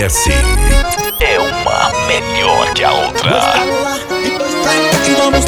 RS é uma melhor que a outra. E vamos.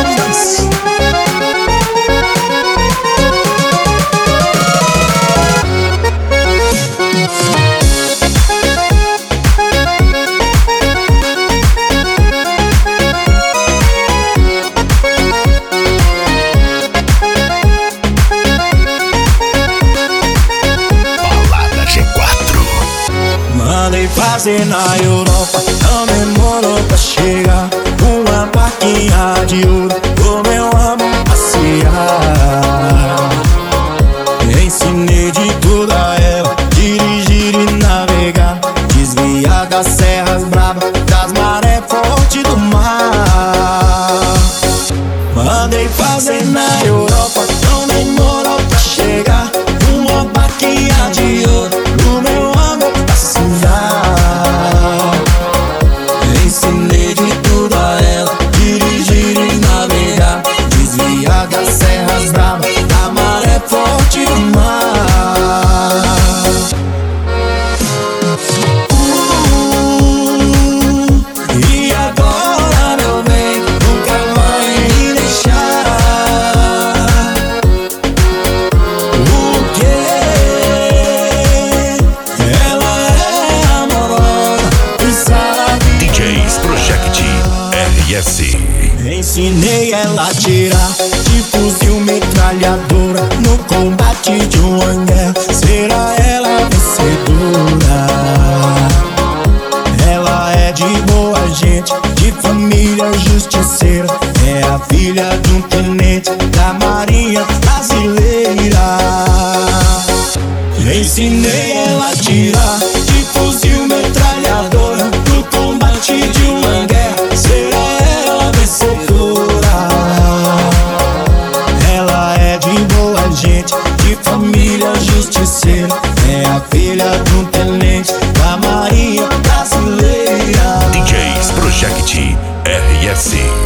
Mandei fazer na Europa, não demorou pra chegar. Uma plaquinha de ouro pro meu amor passear. Ensinei de tudo a ela, dirigir e navegar, desviar das serras bravas, das marés fortes do mar. Mandei fazer na Europa, não demorou pra chegar. Uma plaquinha de ouro pro meu amor passear. Ensinei de tudo a ela, dirigir e navegar, desviar das serras bravas, da maré forte do mar. E agora, meu bem, nunca vai me deixar. O quê? Ela é amorosa e sabe. DJs Project RS. Ensinei ela a tirar de fuzil metralhadora no combate de uma guerra. Será ela vencedora? Ela é de boa gente, de família justiceira. É a filha de um tenente da Marinha Brasileira. Ensinei ela a tirar de fuzil metralhadora no combate de uma guerra. Será ela vencedora? Ela é de boa gente, de família justiceira. É a filha de um tenente da Marinha Brasileira. DJs Project RS.